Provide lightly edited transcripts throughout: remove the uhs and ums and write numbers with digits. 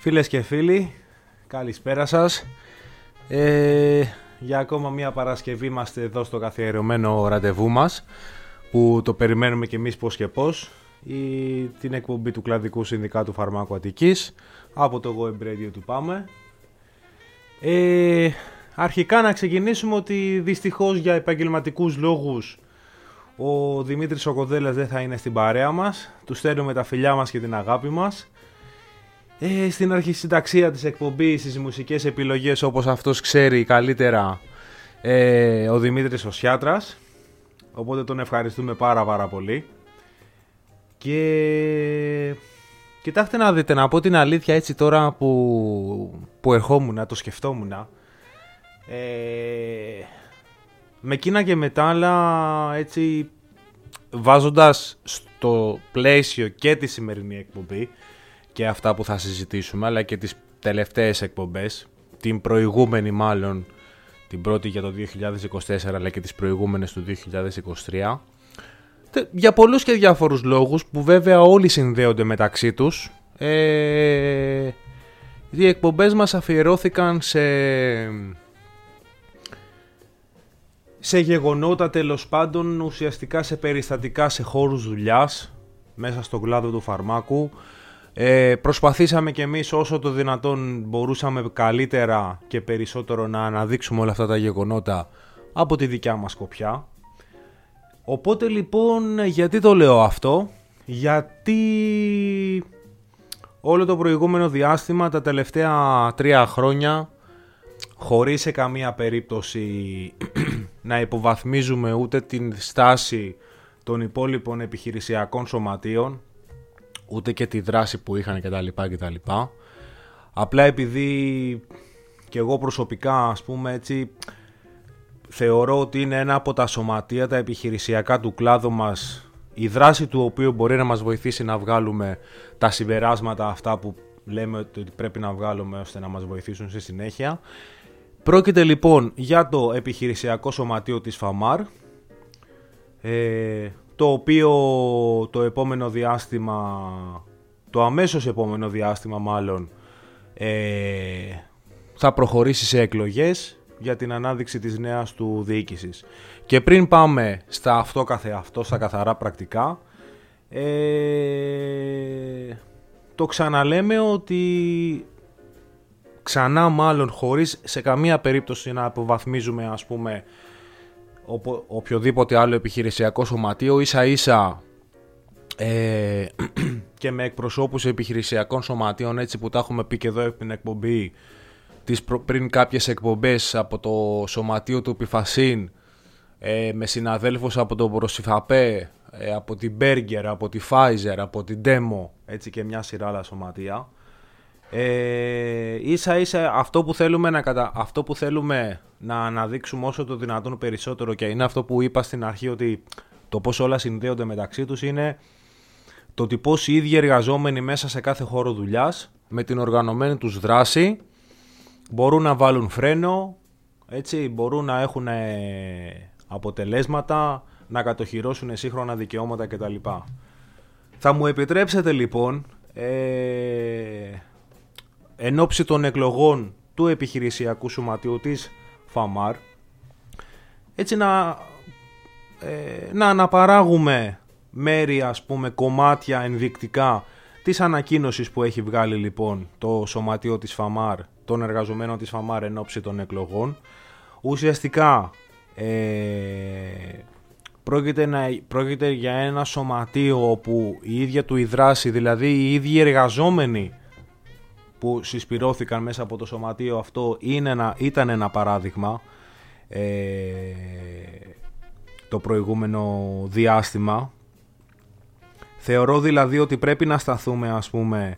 Φίλες και φίλοι, καλησπέρα σας. Για ακόμα μία Παρασκευή είμαστε εδώ στο καθιερωμένο ραντεβού μας, που το περιμένουμε κι εμείς πώς και πώς, την εκπομπή του Κλαδικού Συνδικάτου Φαρμάκου Αττικής από το Web Radio του Πάμε. Αρχικά να ξεκινήσουμε ότι δυστυχώς για επαγγελματικούς λόγους ο Δημήτρης ο Κοδέλας δεν θα είναι στην παρέα μας. Του στέλνουμε τα φιλιά μας και την αγάπη μας. Στην αρχισυνταξία της εκπομπής, στις μουσικές επιλογές, όπως αυτός ξέρει καλύτερα, ο Δημήτρης ο Σιάτρας. Οπότε τον ευχαριστούμε πάρα πολύ. Και κοιτάξτε να δείτε, να πω την αλήθεια, έτσι τώρα που ερχόμουν, το σκεφτόμουν, με εκείνα και μετά, αλλά έτσι βάζοντας στο πλαίσιο και τη σημερινή εκπομπή και αυτά που θα συζητήσουμε, αλλά και τις τελευταίες εκπομπές, την προηγούμενη μάλλον, την πρώτη για το 2024, αλλά και τις προηγούμενες του 2023, για πολλούς και διάφορους λόγους που βέβαια όλοι συνδέονται μεταξύ τους. Οι εκπομπές μας αφιερώθηκαν σε γεγονότα, τέλος πάντων, ουσιαστικά σε περιστατικά, σε χώρους δουλειάς μέσα στον κλάδο του φαρμάκου. Προσπαθήσαμε κι εμείς όσο το δυνατόν μπορούσαμε καλύτερα και περισσότερο να αναδείξουμε όλα αυτά τα γεγονότα από τη δικιά μας σκοπιά. Οπότε λοιπόν, γιατί το λέω αυτό? Γιατί όλο το προηγούμενο διάστημα, τα τελευταία 3 χρόνια, χωρίς σε καμία περίπτωση να υποβαθμίζουμε ούτε την στάση των υπόλοιπων επιχειρησιακών σωματείων, ούτε και τη δράση που είχαν κτλ. Απλά επειδή και εγώ προσωπικά, ας πούμε έτσι, θεωρώ ότι είναι ένα από τα σωματεία, τα επιχειρησιακά του κλάδου μας, η δράση του οποίου μπορεί να μας βοηθήσει να βγάλουμε τα συμπεράσματα αυτά που λέμε ότι πρέπει να βγάλουμε ώστε να μας βοηθήσουν στη συνέχεια. Πρόκειται λοιπόν για το επιχειρησιακό σωματείο της ΦΑΜΑΡ, το οποίο το επόμενο διάστημα, το αμέσως επόμενο διάστημα μάλλον, θα προχωρήσει σε εκλογές για την ανάδειξη της νέας του διοίκησης. Και πριν πάμε στα αυτό καθεαυτό, στα καθαρά πρακτικά, το ξαναλέμε ότι ξανά μάλλον, χωρίς σε καμία περίπτωση να αποβαθμίζουμε, ας πούμε, οποιοδήποτε άλλο επιχειρησιακό σωματείο, ίσα ίσα και με εκπροσώπους επιχειρησιακών σωματείων, έτσι που τα έχουμε πει και εδώ στην εκπομπή πριν κάποιες εκπομπές, από το σωματείο του Πιφασίν, με συναδέλφους από το Προσιφαπέ, από την Berger, από τη Pfizer, από την Demo, έτσι και μια σειρά άλλα σωματεία. Ίσα ίσα αυτό που θέλουμε να αναδείξουμε όσο το δυνατόν περισσότερο, και είναι αυτό που είπα στην αρχή, ότι το πώς όλα συνδέονται μεταξύ τους, είναι το ότι πώς οι ίδιοι εργαζόμενοι μέσα σε κάθε χώρο δουλειάς, με την οργανωμένη τους δράση, μπορούν να βάλουν φρένο, έτσι, μπορούν να έχουν αποτελέσματα, να κατοχυρώσουν σύγχρονα δικαιώματα κτλ. Θα μου επιτρέψετε λοιπόν, εν ώψη των εκλογών του επιχειρησιακού σωματείου της ΦΑΜΑΡ, έτσι να αναπαράγουμε μέρη, ας πούμε, κομμάτια ενδεικτικά της ανακοίνωσης που έχει βγάλει λοιπόν το σωματείο της ΦΑΜΑΡ, των εργαζομένων της ΦΑΜΑΡ εν ώψη των εκλογών. Ουσιαστικά πρόκειται για ένα σωματείο όπου η ίδια του η δράση, δηλαδή οι ίδιοι εργαζόμενοι που συσπυρώθηκαν μέσα από το σωματείο αυτό, ήταν ένα παράδειγμα το προηγούμενο διάστημα. Θεωρώ δηλαδή ότι πρέπει να σταθούμε, ας πούμε,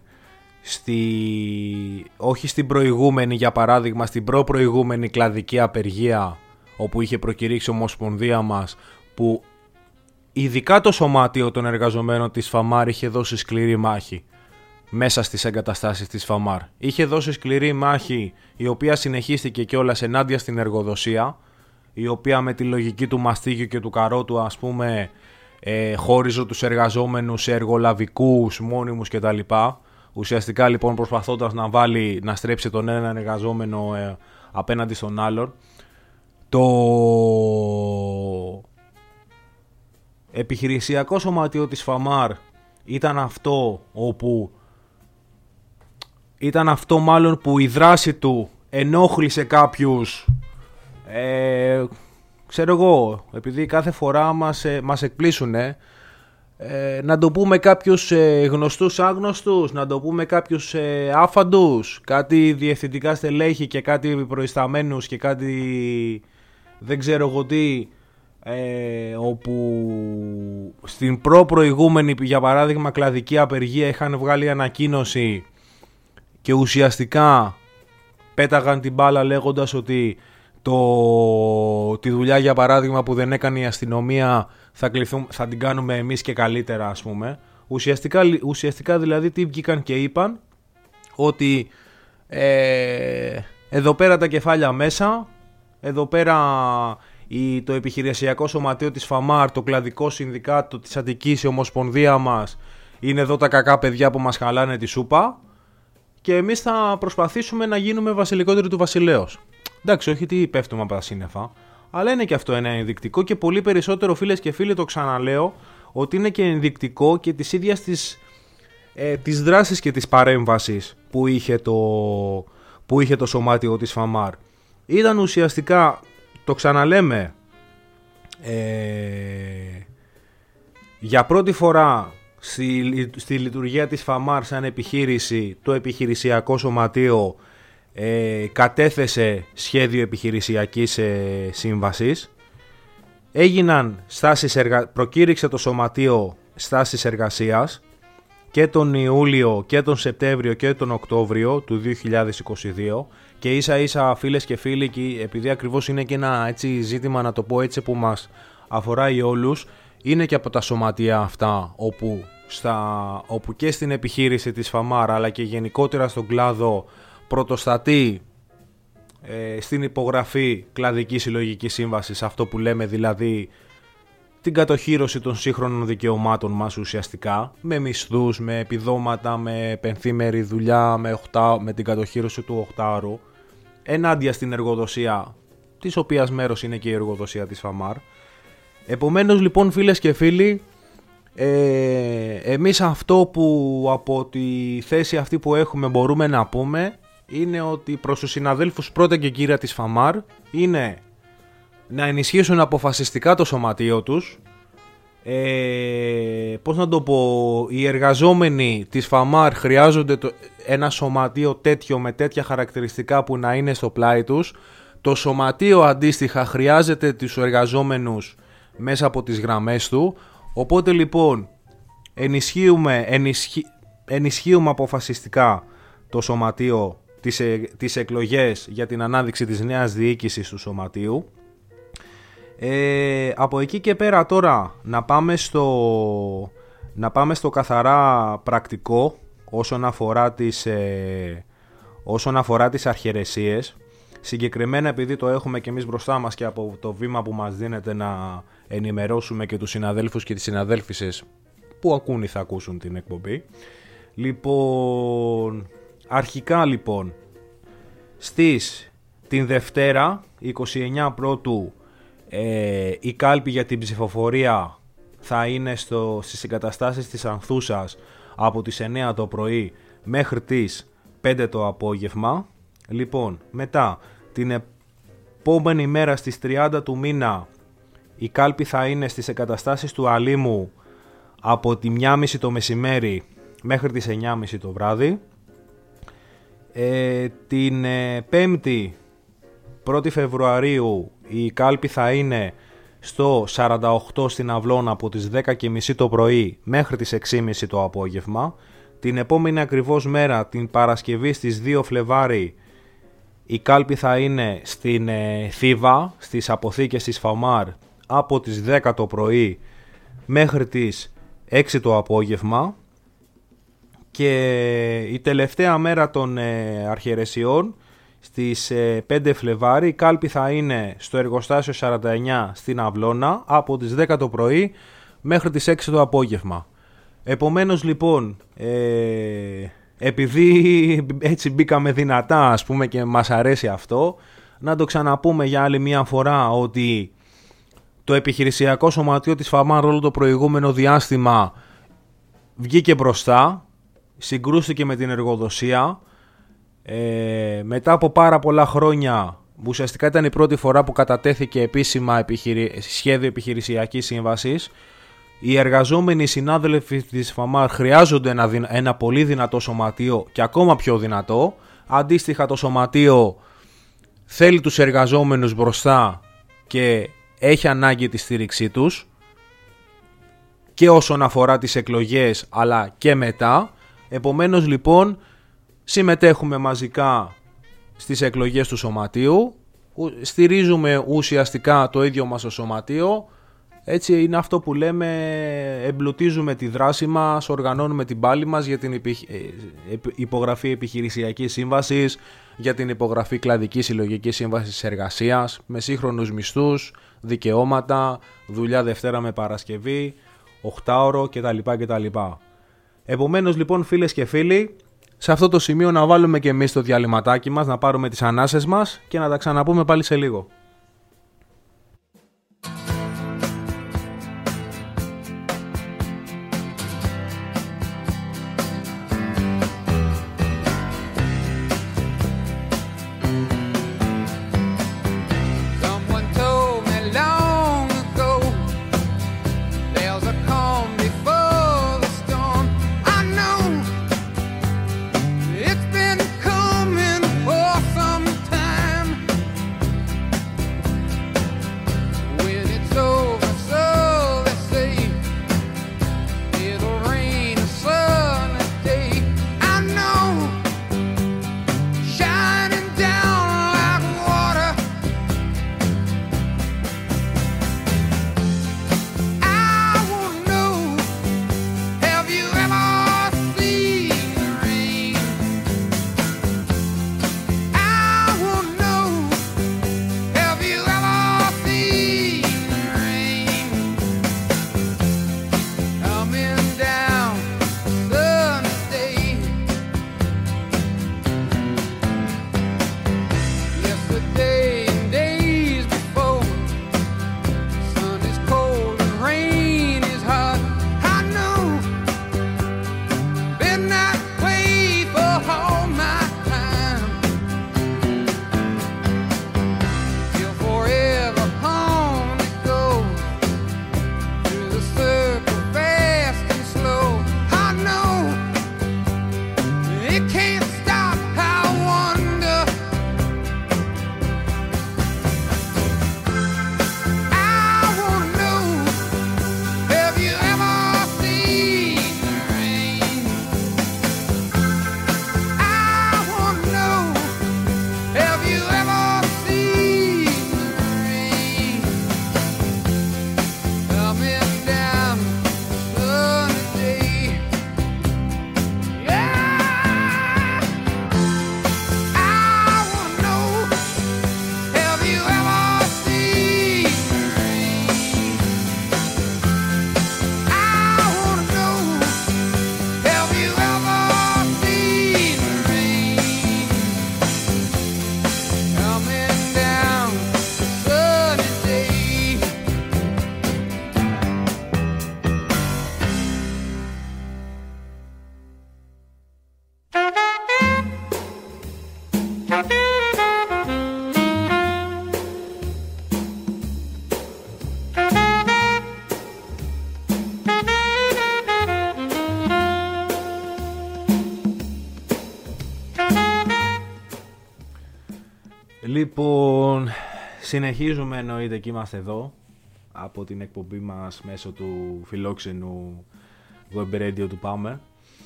όχι στην προηγούμενη, για παράδειγμα στην προπροηγούμενη κλαδική απεργία, όπου είχε προκηρύξει η Ομοσπονδία μας, που ειδικά το σωμάτιο των εργαζομένων της ΦΑΜΑΡ είχε δώσει σκληρή μάχη μέσα στις εγκαταστάσεις της ΦΑΜΑΡ. Είχε δώσει σκληρή μάχη, η οποία συνεχίστηκε κιόλας ενάντια στην εργοδοσία, η οποία με τη λογική του μαστίγιου και του καρότου, ας πούμε, χώριζε τους εργαζόμενους σε εργολαβικούς, μόνιμους κτλ. ουσιαστικά λοιπόν προσπαθώντας να στρέψει τον έναν εργαζόμενο απέναντι στον άλλον. Το επιχειρησιακό σωματείο της Φαμάρ ήταν αυτό μάλλον που η δράση του ενόχλησε κάποιους, ξέρω εγώ, επειδή κάθε φορά μας εκπλήσουνε, να το πούμε κάποιους γνωστούς άγνωστους, να το πούμε κάποιους άφαντους, κάτι διευθυντικά στελέχη και κάτι προϊσταμένους και κάτι δεν ξέρω εγώ τι, όπου στην προηγούμενη για παράδειγμα κλαδική απεργία είχαν βγάλει ανακοίνωση και ουσιαστικά πέταγαν την μπάλα λέγοντας ότι τη δουλειά για παράδειγμα που δεν έκανε η αστυνομία θα την κάνουμε εμείς και καλύτερα, ας πούμε. Ουσιαστικά δηλαδή τι βγήκαν και είπαν, ότι εδώ πέρα τα κεφάλια μέσα, εδώ πέρα το επιχειρησιακό σωματείο της Φαμάρ, το κλαδικό συνδικάτο της Αττικής, η ομοσπονδία μας, είναι εδώ τα κακά παιδιά που μας χαλάνε τη σούπα και εμείς θα προσπαθήσουμε να γίνουμε βασιλικότεροι του βασιλέως. Εντάξει, όχι τι πέφτουμε από τα σύννεφα, αλλά είναι και αυτό ένα ενδεικτικό και πολύ περισσότερο, φίλες και φίλοι, το ξαναλέω, ότι είναι και ενδεικτικό και της ίδιας της δράσης και της παρέμβασης που είχε το σωμάτιο της Φαμάρ. Ήταν ουσιαστικά, το ξαναλέμε, για πρώτη φορά στη λειτουργία της Φαμάρ σαν επιχείρηση, το επιχειρησιακό σωματείο κατέθεσε σχέδιο επιχειρησιακής σύμβασης. Προκήρυξε το σωματείο στάσεις εργασίας και τον Ιούλιο και τον Σεπτέμβριο και τον Οκτώβριο του 2022 και ίσα ίσα, φίλες και φίλοι, και επειδή ακριβώς είναι και ένα έτσι ζήτημα, να το πω έτσι, που μας αφορά όλους, είναι και από τα σωματεία αυτά όπου και στην επιχείρηση της Φαμάρ αλλά και γενικότερα στον κλάδο πρωτοστατεί στην υπογραφή κλαδικής συλλογικής σύμβασης, αυτό που λέμε δηλαδή την κατοχύρωση των σύγχρονων δικαιωμάτων μας ουσιαστικά, με μισθούς, με επιδόματα, με πενθήμερη δουλειά, με την κατοχύρωση του οχτάρου, ενάντια στην εργοδοσία, της οποίας μέρος είναι και η εργοδοσία της Φαμάρ. Επομένως λοιπόν, φίλες και φίλοι, εμείς αυτό που από τη θέση αυτή που έχουμε μπορούμε να πούμε είναι ότι προς τους συναδέλφους πρώτα και κύρια της Φαμάρ είναι να ενισχύσουν αποφασιστικά το σωματείο τους. Πώς να το πω, οι εργαζόμενοι της Φαμάρ χρειάζονται ένα σωματείο τέτοιο με τέτοια χαρακτηριστικά που να είναι στο πλάι τους. Το σωματείο αντίστοιχα χρειάζεται τους εργαζόμενους μέσα από τις γραμμές του. Οπότε λοιπόν ενισχύουμε αποφασιστικά το σωματείο, τις εκλογές για την ανάδειξη της νέας διοίκησης του σωματείου. Από εκεί και πέρα τώρα να πάμε στο καθαρά πρακτικό όσον αφορά τις αρχαιρεσίες. Συγκεκριμένα, επειδή το έχουμε και εμείς μπροστά μας και από το βήμα που μας δίνεται να ενημερώσουμε και τους συναδέλφους και τις συναδέλφισες που ακούνε θα ακούσουν την εκπομπή. Λοιπόν, αρχικά λοιπόν την Δευτέρα 29 Πρώτου η κάλπη για την ψηφοφορία θα είναι στις εγκαταστάσεις της Ανθούσας από τις 9 το πρωί μέχρι τις 5 το απόγευμα. Λοιπόν, μετά την επόμενη μέρα στις 30 του μήνα η κάλπη θα είναι στις εγκαταστάσεις του Αλήμου από τη 1.30 το μεσημέρι μέχρι τις 9.30 το βράδυ. Την 5η 1η Φεβρουαρίου η κάλπη θα είναι στο 48 στην Αυλώνα από τις 10.30 το πρωί μέχρι τις 6.30 το απόγευμα. Την επόμενη ακριβώς μέρα, την Παρασκευή στις 2 Φλεβάρι, η κάλπη θα είναι στην Θήβα, στις αποθήκες της Φαμάρ από τις 10 το πρωί μέχρι τις 6 το απόγευμα. Και η τελευταία μέρα των αρχιερεσιών, στις 5 Φλεβάρι, η κάλπη θα είναι στο εργοστάσιο 49 στην Αυλώνα από τις 10 το πρωί μέχρι τις 6 το απόγευμα. Επομένως λοιπόν, επειδή έτσι μπήκαμε δυνατά, ας πούμε, και μας αρέσει αυτό, να το ξαναπούμε για άλλη μια φορά ότι το επιχειρησιακό σωματείο της Φαμάρ όλο το προηγούμενο διάστημα βγήκε μπροστά, συγκρούστηκε με την εργοδοσία. Μετά από πάρα πολλά χρόνια, ουσιαστικά ήταν η πρώτη φορά που κατατέθηκε επίσημα σχέδιο επιχειρησιακής σύμβασης. Οι εργαζόμενοι συνάδελφοι της Φαμάρ χρειάζονται ένα πολύ δυνατό σωματείο και ακόμα πιο δυνατό. Αντίστοιχα, το σωματείο θέλει τους εργαζόμενους μπροστά και έχει ανάγκη τη στήριξή τους και όσον αφορά τις εκλογές αλλά και μετά. Επομένως λοιπόν συμμετέχουμε μαζικά στις εκλογές του σωματείου, στηρίζουμε ουσιαστικά το ίδιο μας το σωματείο. Έτσι είναι αυτό που λέμε, εμπλουτίζουμε τη δράση μας, οργανώνουμε την πάλη μας για την υπογραφή επιχειρησιακής σύμβασης, για την υπογραφή κλαδικής συλλογικής σύμβασης εργασίας, με σύγχρονους μισθούς, δικαιώματα, δουλειά Δευτέρα με Παρασκευή, 8ωρο κτλ. Επομένως λοιπόν, φίλες και φίλοι, σε αυτό το σημείο να βάλουμε και εμείς το διαλυματάκι μας, να πάρουμε τις ανάσες μας και να τα ξαναπούμε πάλι σε λίγο. Λοιπόν, συνεχίζουμε, εννοείται, και είμαστε εδώ από την εκπομπή μας μέσω του φιλόξενου web radio του Πάμε,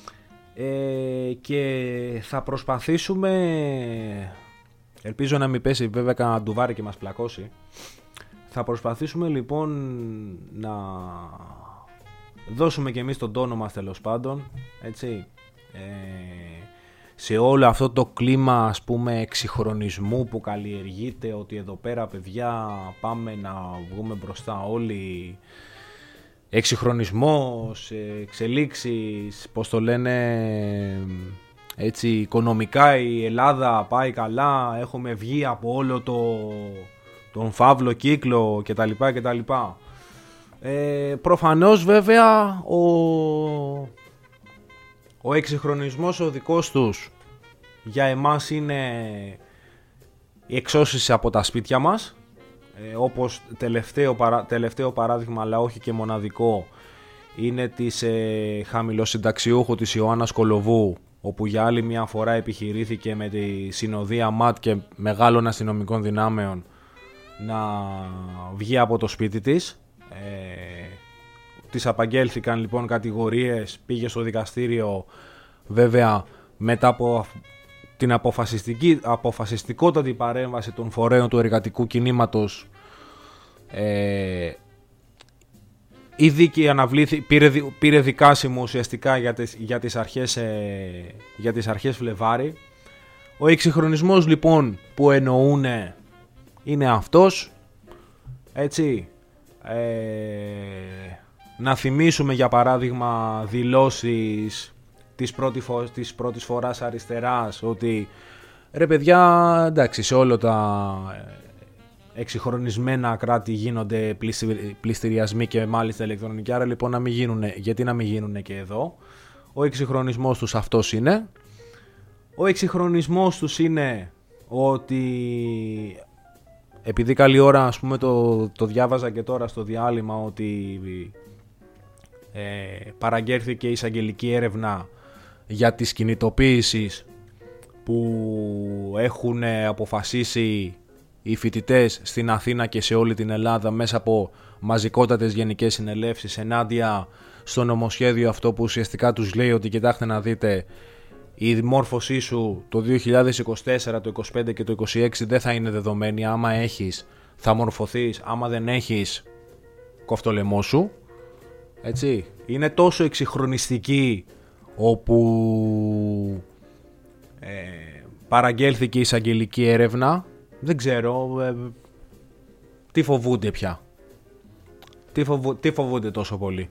και θα προσπαθήσουμε, ελπίζω να μην πέσει βέβαια κανένα ντουβάρι και μας πλακώσει, θα προσπαθήσουμε λοιπόν να δώσουμε και εμείς τον τόνο μας, τέλος πάντων, έτσι, σε όλο αυτό το κλίμα, ας πούμε, εξυγχρονισμού που καλλιεργείται, ότι εδώ πέρα, παιδιά, πάμε να βγούμε μπροστά όλοι, εξυγχρονισμός, εξελίξεις, πώς το λένε, Έτσι, οικονομικά η Ελλάδα πάει καλά, έχουμε βγει από όλο τον φαύλο κύκλο κτλ. Προφανώς βέβαια ο εξυγχρονισμός ο δικός τους για εμάς είναι η εξώσιση από τα σπίτια μας, όπως τελευταίο παράδειγμα, αλλά όχι και μοναδικό, είναι της χαμηλοσυνταξιούχου της Ιωάννας Κολοβού, όπου για άλλη μια φορά επιχειρήθηκε με τη συνοδεία ΜΑΤ και μεγάλων αστυνομικών δυνάμεων να βγει από το σπίτι της. Της απαγγέλθηκαν λοιπόν κατηγορίες, πήγε στο δικαστήριο, βέβαια μετά από την αποφασιστικότατη παρέμβαση των φορέων του εργατικού κινήματος, η δίκη αναβλήθη, πήρε δικάσιμο ουσιαστικά για τις αρχές Φλεβάρι. Ο εξυγχρονισμός λοιπόν που εννοούν είναι αυτός, έτσι. Να θυμίσουμε για παράδειγμα δηλώσεις της πρώτης φοράς αριστεράς, ότι ρε παιδιά, εντάξει, σε όλα τα εξυγχρονισμένα κράτη γίνονται πληστηριασμοί και μάλιστα ηλεκτρονικοί, άρα λοιπόν γιατί να μην γίνουν και εδώ. Ο εξυγχρονισμός τους αυτός είναι. Ο εξυγχρονισμός τους είναι ότι, επειδή καλή ώρα ας πούμε το διάβαζα και τώρα στο διάλειμμα, ότι παραγγέλθηκε η εισαγγελική έρευνα για τις κινητοποίησεις που έχουν αποφασίσει οι φοιτητές στην Αθήνα και σε όλη την Ελλάδα μέσα από μαζικότατες γενικές συνελεύσεις ενάντια στο νομοσχέδιο αυτό που ουσιαστικά τους λέει ότι κοιτάξτε να δείτε, η δημόρφωσή σου το 2024, το 2025 και το 2026 δεν θα είναι δεδομένη. Άμα έχεις θα μορφωθείς, άμα δεν έχεις κόφτω λαιμό σου. Έτσι. Είναι τόσο εξυγχρονιστική όπου παραγγέλθηκε η εισαγγελική έρευνα. Δεν ξέρω τι φοβούνται πια. Τι φοβούνται τόσο πολύ.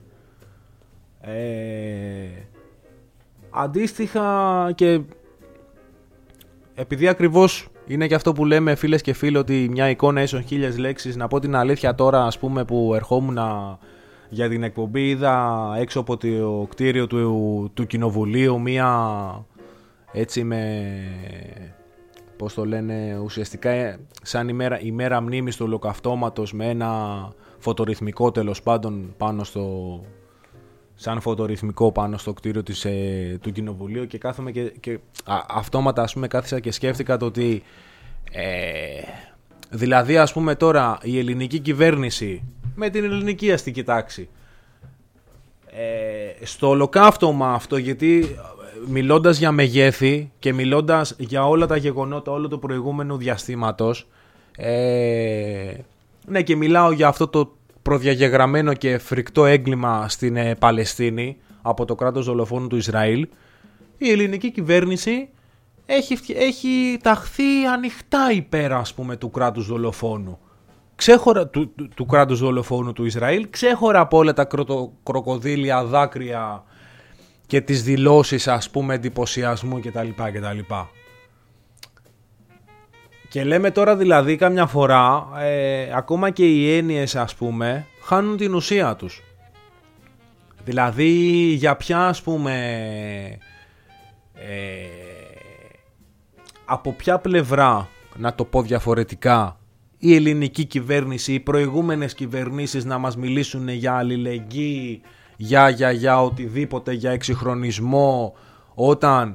Αντίστοιχα, και επειδή ακριβώς είναι και αυτό που λέμε φίλες και φίλοι, ότι μια εικόνα ίσον 1000 λέξεις, να πω την αλήθεια τώρα, ας πούμε, που ερχόμουν για την εκπομπή, είδα έξω από το κτίριο του κοινοβουλίου μια, έτσι πώς το λένε, ουσιαστικά σαν ημέρα μνήμης του ολοκαυτώματος, με ένα φωτορυθμικό τέλος πάντων πάνω σαν φωτορυθμικό πάνω στο κτίριο του κοινοβουλίου, και κάθομαι και αυτόματα ας πούμε κάθισα και σκέφτηκα το ότι δηλαδή ας πούμε τώρα η ελληνική κυβέρνηση με την ελληνική αστική τάξη στο ολοκαύτωμα αυτό, γιατί μιλώντας για μεγέθη και μιλώντας για όλα τα γεγονότα όλο το προηγούμενο διαστήματος, ναι, και μιλάω για αυτό το προδιαγεγραμμένο και φρικτό έγκλημα στην Παλαιστίνη από το κράτος δολοφόνου του Ισραήλ, η ελληνική κυβέρνηση έχει ταχθεί ανοιχτά υπέρ, ας πούμε, του κράτους δολοφόνου. Ξέχωρα του κράτους δολοφόνου του Ισραήλ, ξέχωρα από όλα τα κροκοδίλια δάκρυα και τις δηλώσεις, ας πούμε, εντυπωσιασμού κτλ. Και λέμε τώρα δηλαδή καμιά φορά ακόμα και οι έννοιες, ας πούμε, χάνουν την ουσία τους. Δηλαδή για ποια, ας πούμε, από ποια πλευρά, να το πω διαφορετικά, η ελληνική κυβέρνηση, οι προηγούμενες κυβερνήσεις να μας μιλήσουν για αλληλεγγύη, για οτιδήποτε, για εξυγχρονισμό, όταν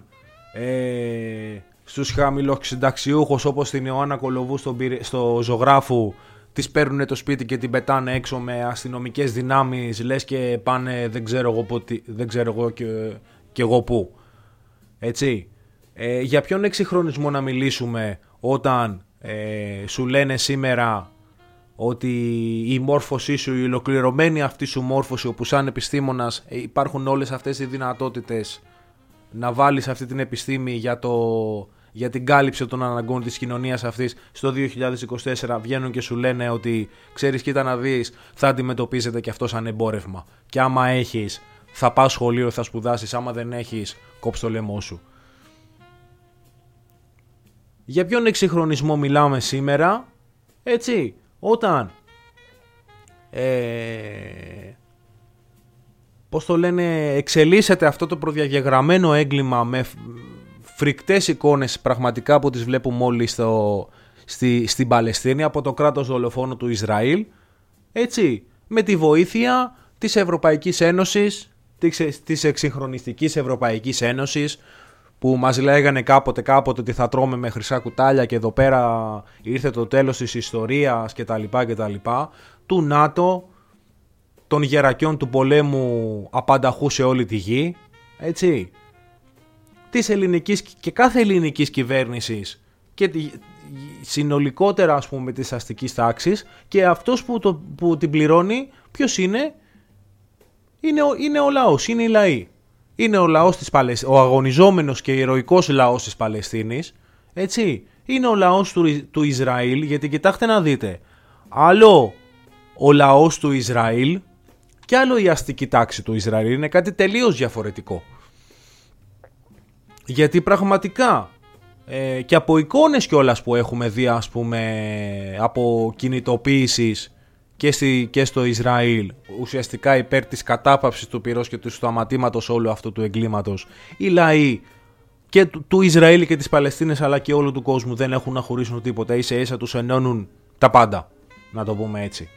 στους χαμηλοσυνταξιούχους όπως την Ιωάννα Κολοβού στο Ζωγράφου τις παίρνουν το σπίτι και την πετάνε έξω με αστυνομικές δυνάμεις, λες και πάνε δεν ξέρω εγώ και εγώ πού. Έτσι. Για ποιον εξυγχρονισμό να μιλήσουμε όταν σου λένε σήμερα ότι η μόρφωσή σου, η ολοκληρωμένη αυτή σου μόρφωση, όπου σαν επιστήμονας υπάρχουν όλες αυτές οι δυνατότητες να βάλεις αυτή την επιστήμη για την κάλυψη των αναγκών της κοινωνίας αυτής, στο 2024 βγαίνουν και σου λένε ότι ξέρεις, κοίτα να δεις, θα αντιμετωπίζεται και αυτό σαν εμπόρευμα, και άμα έχεις θα πας σχολείο, θα σπουδάσεις, άμα δεν έχεις κόψ' το λαιμό σου. Για ποιον εξυγχρονισμό μιλάμε σήμερα, έτσι, όταν πώς το λένε, εξελίσσεται αυτό το προδιαγεγραμμένο έγκλημα με φρικτές εικόνες πραγματικά που τις βλέπουμε όλοι στην Παλαιστίνη από το κράτος δολοφόνο του Ισραήλ, έτσι, με τη βοήθεια της Ευρωπαϊκής Ένωσης, της εξυγχρονιστικής Ευρωπαϊκής Ένωσης, που μας λέγανε κάποτε ότι θα τρώμε με χρυσά κουτάλια και εδώ πέρα ήρθε το τέλος της ιστορίας κτλ. Του ΝΑΤΟ, των γερακιών του πολέμου απανταχού σε όλη τη γη, έτσι, της ελληνικής και κάθε ελληνικής κυβέρνησης και συνολικότερα, ας πούμε, της αστικής τάξης, και αυτός που την πληρώνει ποιος είναι? Είναι ο λαός, είναι οι λαοί. Είναι ο λαός ο αγωνιζόμενος και ηρωικός λαός της Παλαιστίνης, έτσι. Είναι ο λαός του Ισραήλ, γιατί κοιτάξτε να δείτε, άλλο ο λαός του Ισραήλ και άλλο η αστική τάξη του Ισραήλ, είναι κάτι τελείως διαφορετικό. Γιατί πραγματικά και από εικόνες κιόλας που έχουμε δει, ας πούμε, από κινητοποίησεις και στο Ισραήλ, ουσιαστικά υπέρ της κατάπαυσης του πυρός και του σταματήματος όλου αυτού του εγκλήματος, οι λαοί και του Ισραήλ και της Παλαιστίνης αλλά και όλου του κόσμου δεν έχουν να χωρίσουν τίποτα, ίσα ίσα τους ενώνουν τα πάντα, να το πούμε έτσι.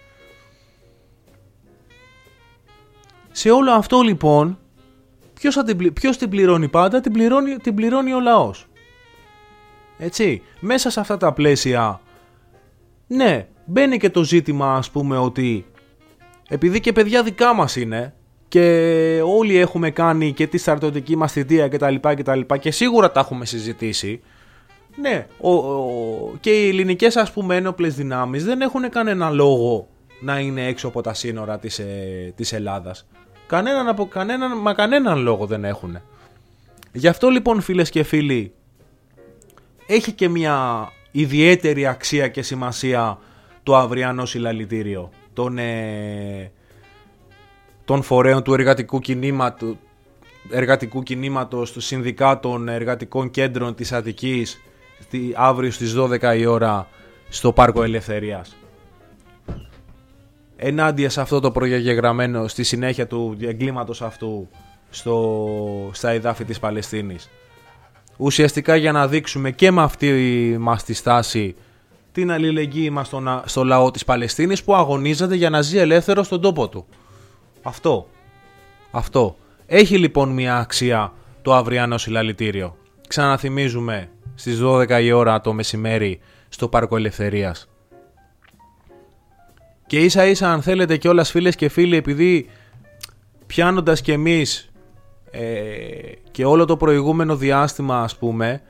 Σε όλο αυτό λοιπόν, ποιος την πληρώνει πάντα? Την πληρώνει ο λαός. Έτσι, μέσα σε αυτά τα πλαίσια, ναι, μπαίνει και το ζήτημα, ας πούμε, ότι επειδή και παιδιά δικά μας είναι και όλοι έχουμε κάνει και τη στρατιωτική μας θητεία κτλ. Και σίγουρα τα έχουμε συζητήσει, ναι, και οι ελληνικές, ας πούμε, ένοπλες δυνάμεις δεν έχουν λόγο να είναι έξω από τα σύνορα της Ελλάδας. Κανέναν λόγο δεν έχουν. Γι' αυτό λοιπόν, φίλες και φίλοι, έχει και μια ιδιαίτερη αξία και σημασία το αυριανό συλλαλητήριο των φορέων του εργατικού κινήματος, του συνδικάτων εργατικών κέντρων της Αττικής, αύριο στις 12 η ώρα στο Πάρκο Ελευθερίας. Ενάντια σε αυτό το προγεγραμμένο, στη συνέχεια του εγκλήματος αυτού στα εδάφη της Παλαιστίνης. Ουσιαστικά για να δείξουμε και με αυτή μας τη στάση την αλληλεγγύη μας στο λαό της Παλαιστίνης που αγωνίζεται για να ζει ελεύθερο στον τόπο του. Αυτό. Έχει λοιπόν μια αξία το αυριανό συλλαλητήριο. Ξαναθυμίζουμε στις 12 η ώρα το μεσημέρι στο Πάρκο Ελευθερίας. Και ίσα ίσα, αν θέλετε κιόλας, φίλες και φίλοι, επειδή πιάνοντας κι εμείς και όλο το προηγούμενο διάστημα, ας πούμε,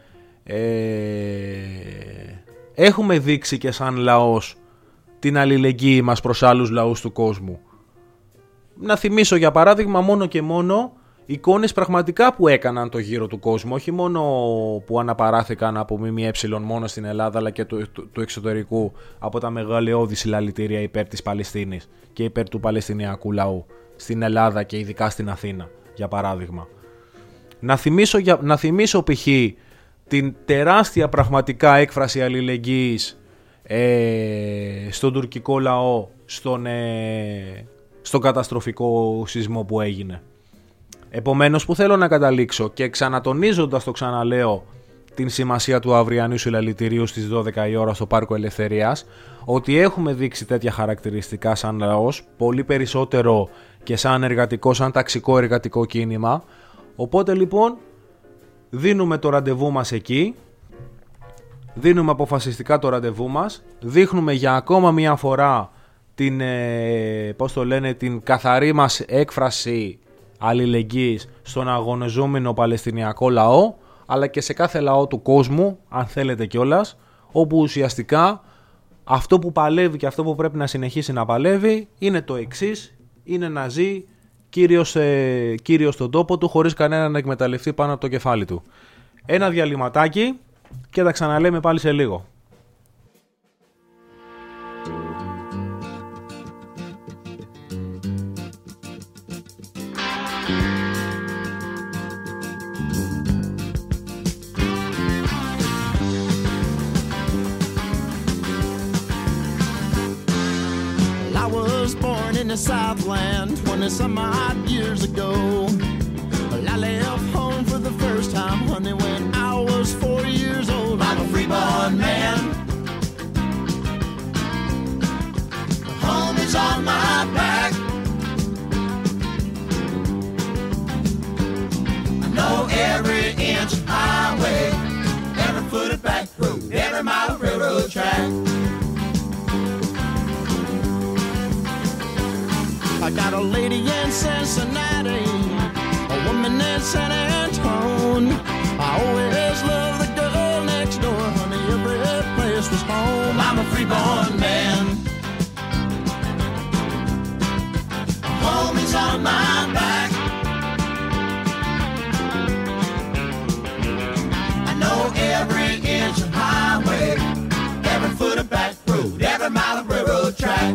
έχουμε δείξει και σαν λαός την αλληλεγγύη μας προς άλλους λαούς του κόσμου. Να θυμίσω για παράδειγμα μόνο και μόνο εικόνες πραγματικά που έκαναν το γύρο του κόσμου, όχι μόνο που αναπαράθηκαν από ΜΜΕ μόνο στην Ελλάδα, αλλά και του εξωτερικού, από τα μεγαλειώδη συλλαλητήρια υπέρ της Παλαιστίνης και υπέρ του Παλαιστινιακού λαού στην Ελλάδα και ειδικά στην Αθήνα, για παράδειγμα. Να θυμίσω π.χ. την τεράστια πραγματικά έκφραση αλληλεγγύης στον τουρκικό λαό στον καταστροφικό σεισμό που έγινε. Επομένως, που θέλω να καταλήξω, και ξανατονίζοντας, το ξαναλέω, την σημασία του αυριανού συλλαλητηρίου στις 12 η ώρα στο Πάρκο Ελευθερίας, ότι έχουμε δείξει τέτοια χαρακτηριστικά σαν λαός, πολύ περισσότερο και σαν εργατικό, σαν ταξικό εργατικό κίνημα. Οπότε λοιπόν δίνουμε το ραντεβού μας εκεί, δίνουμε αποφασιστικά το ραντεβού μας, δείχνουμε για ακόμα μια φορά την καθαρή μας έκφραση αλληλεγγύης στον αγωνιζόμενο Παλαιστινιακό λαό, αλλά και σε κάθε λαό του κόσμου, αν θέλετε κιόλας, όπου ουσιαστικά αυτό που παλεύει και αυτό που πρέπει να συνεχίσει να παλεύει είναι το εξής: είναι να ζει κύριος στον τόπο του, χωρίς κανένα να εκμεταλλευτεί πάνω από το κεφάλι του. Ένα διαλυματάκι και τα ξαναλέμε πάλι σε λίγο. in the Southland 20-some odd years ago. Well, I left home for the first time, honey, when I was 4 years old. I'm a freeborn man. Home is on my back. I know every inch of highway, every foot of back road, every mile of railroad track. I got a lady in Cincinnati, a woman in San Antone. I always love the girl next door, honey, every place was home. I'm a freeborn man. Home is on my back. I know every inch of highway, every foot of back road, every mile of railroad track.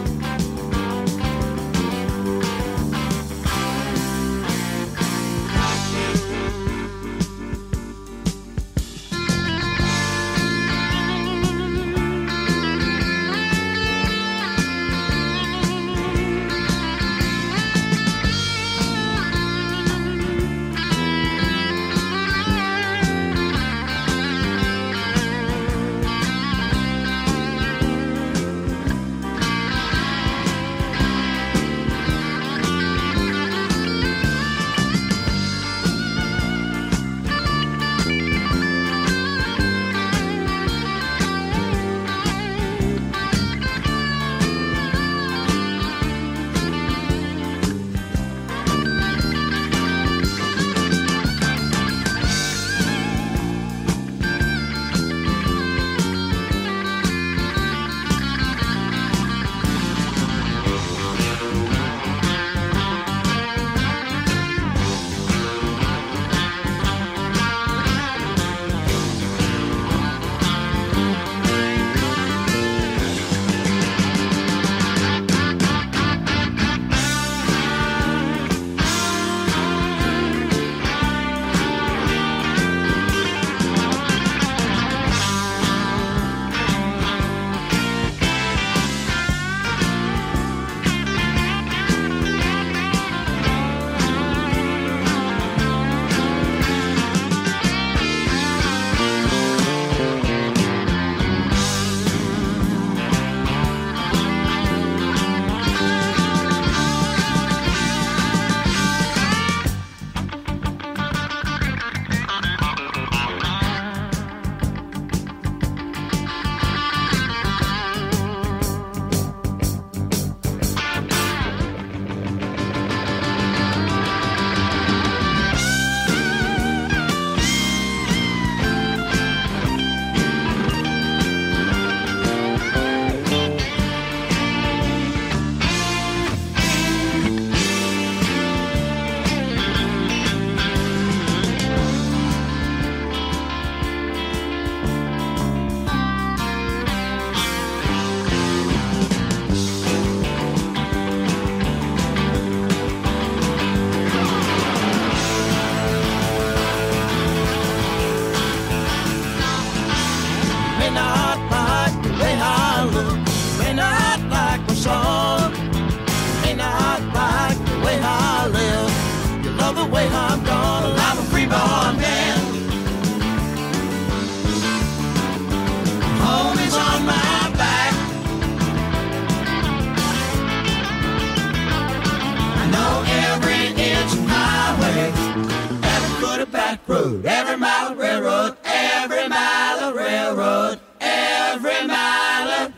Road, every mile of railroad, every mile of railroad, every mile of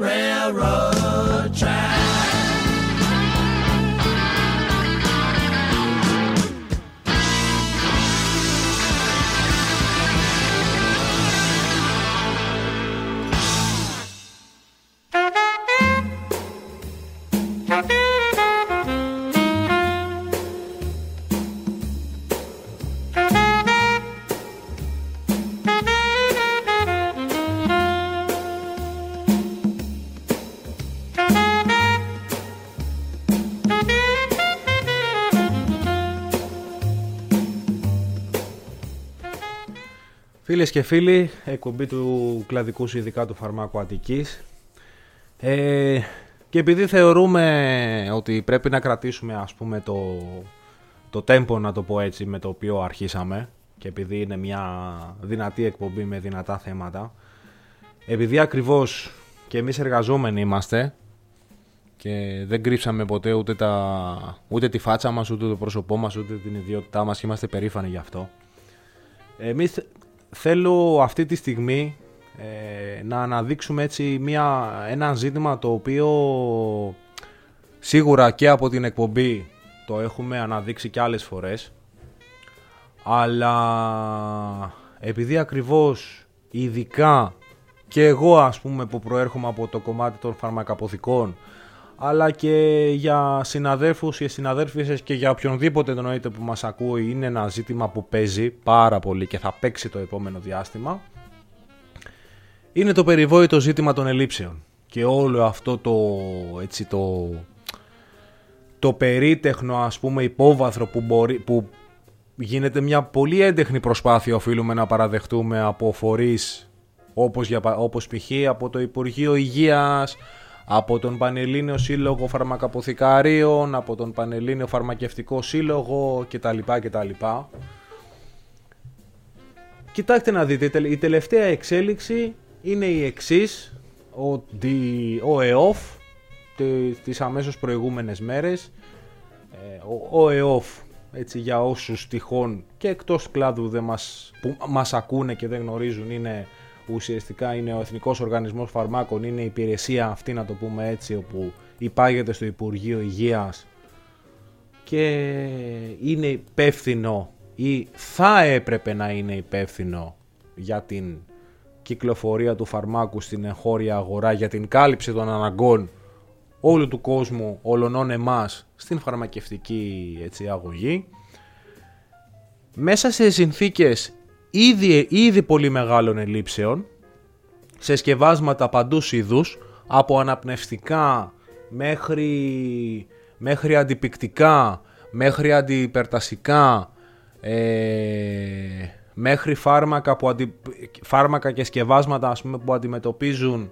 railroad track. Φίλες και φίλοι, εκπομπή του κλαδικού ειδικά του φαρμάκου Αττικής. Και επειδή θεωρούμε ότι πρέπει να κρατήσουμε, ας πούμε, το tempo, να το πω έτσι, με το οποίο αρχίσαμε, και επειδή είναι μια δυνατή εκπομπή με δυνατά θέματα, επειδή ακριβώς και εμείς εργαζόμενοι είμαστε και δεν κρύψαμε ποτέ ούτε τη φάτσα μας, ούτε το πρόσωπό μας, ούτε την ιδιότητά μας, και είμαστε περήφανοι γι' αυτό, εμείς θέλω αυτή τη στιγμή να αναδείξουμε έτσι ένα ζήτημα το οποίο σίγουρα και από την εκπομπή το έχουμε αναδείξει και άλλες φορές, αλλά επειδή ακριβώς ειδικά και εγώ, ας πούμε, που προέρχομαι από το κομμάτι των φαρμακαποθηκών, αλλά και για συναδέλφους και συναδέλφισες και για οποιονδήποτε εννοείται που μας ακούει, είναι ένα ζήτημα που παίζει πάρα πολύ και θα παίξει το επόμενο διάστημα, είναι το περιβόητο ζήτημα των ελλείψεων. Και όλο αυτό το περίτεχνο, ας πούμε, υπόβαθρο που γίνεται μια πολύ έντεχνη προσπάθεια, οφείλουμε να παραδεχτούμε, από φορείς όπως π.χ. από το Υπουργείο Υγείας, από τον Πανελλήνιο Σύλλογο Φαρμακαποθηκαρίων, από τον Πανελλήνιο Φαρμακευτικό Σύλλογο κτλ. Κοιτάξτε να δείτε, η τελευταία εξέλιξη είναι η εξής, ότι ο ΕΟΦ τις αμέσως προηγούμενες μέρες, ο ΕΟΦ, έτσι, για όσους τυχόν και εκτός κλάδου που μας ακούνε και δεν γνωρίζουν, ουσιαστικά είναι ο Εθνικός Οργανισμός Φαρμάκων, είναι η υπηρεσία αυτή, να το πούμε έτσι, όπου υπάγεται στο Υπουργείο Υγείας και είναι υπεύθυνο ή θα έπρεπε να είναι υπεύθυνο για την κυκλοφορία του φαρμάκου στην εγχώρια αγορά, για την κάλυψη των αναγκών όλου του κόσμου, όλων εμάς, στην φαρμακευτική, έτσι, αγωγή, μέσα σε συνθήκες ήδη πολύ μεγάλων ελλείψεων, σε σκευάσματα παντούς είδους, από αναπνευστικά μέχρι αντιπικτικά, μέχρι αντιυπερτασικά, μέχρι φάρμακα και σκευάσματα, ας πούμε, που αντιμετωπίζουν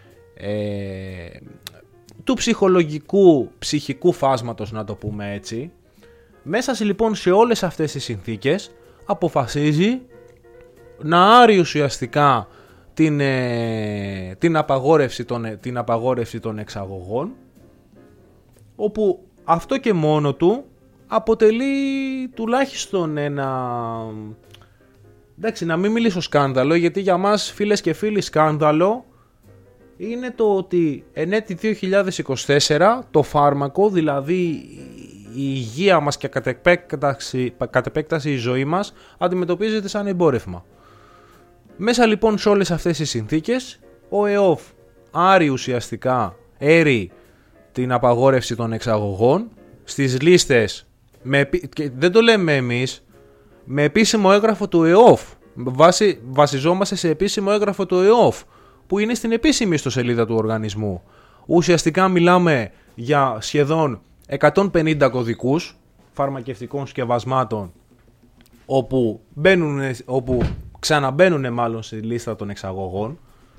του ψυχικού φάσματος, να το πούμε έτσι. Μέσα λοιπόν σε όλες αυτές τις συνθήκες αποφασίζει να άρει ουσιαστικά την απαγόρευση των εξαγωγών, όπου αυτό και μόνο του αποτελεί τουλάχιστον ένα, εντάξει, να μην μιλήσω σκάνδαλο, γιατί για μας, φίλες και φίλοι, σκάνδαλο είναι το ότι εν έτη 2024 το φάρμακο, δηλαδή η υγεία μας και κατ' επέκταση η ζωή μας, αντιμετωπίζεται σαν εμπόρευμα. Μέσα λοιπόν σε όλες αυτές τις συνθήκες, ο ΕΟΦ άρει ουσιαστικά την απαγόρευση των εξαγωγών στις λίστες, και δεν το λέμε εμείς, με επίσημο έγγραφο του ΕΟΦ. Βασιζόμαστε σε επίσημο έγγραφο του ΕΟΦ, που είναι στην επίσημη ιστοσελίδα του οργανισμού. Ουσιαστικά μιλάμε για σχεδόν 150 κωδικούς φαρμακευτικών σκευασμάτων, όπου ξαναμπαίνουν μάλλον στη λίστα των εξαγωγών.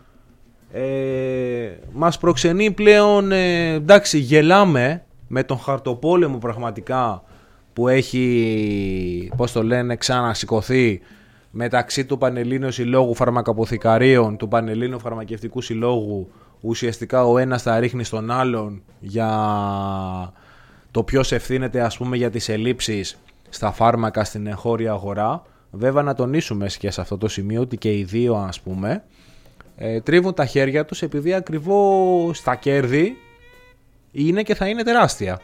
Μας προξενεί πλέον, εντάξει, γελάμε με τον χαρτοπόλεμο πραγματικά που έχει, ξανασηκωθεί μεταξύ του Πανελλήνιου Συλλόγου Φαρμακαποθηκαρίων, του Πανελλήνιου Φαρμακευτικού Συλλόγου. Ουσιαστικά ο ένας θα ρίχνει στον άλλον για το ποιος ευθύνεται, ας πούμε, για τις ελλείψεις στα φάρμακα στην εγχώρια αγορά. Βέβαια, να τονίσουμε και σε αυτό το σημείο ότι και οι δύο, ας πούμε, τρίβουν τα χέρια τους, επειδή ακριβώς τα κέρδη είναι και θα είναι τεράστια.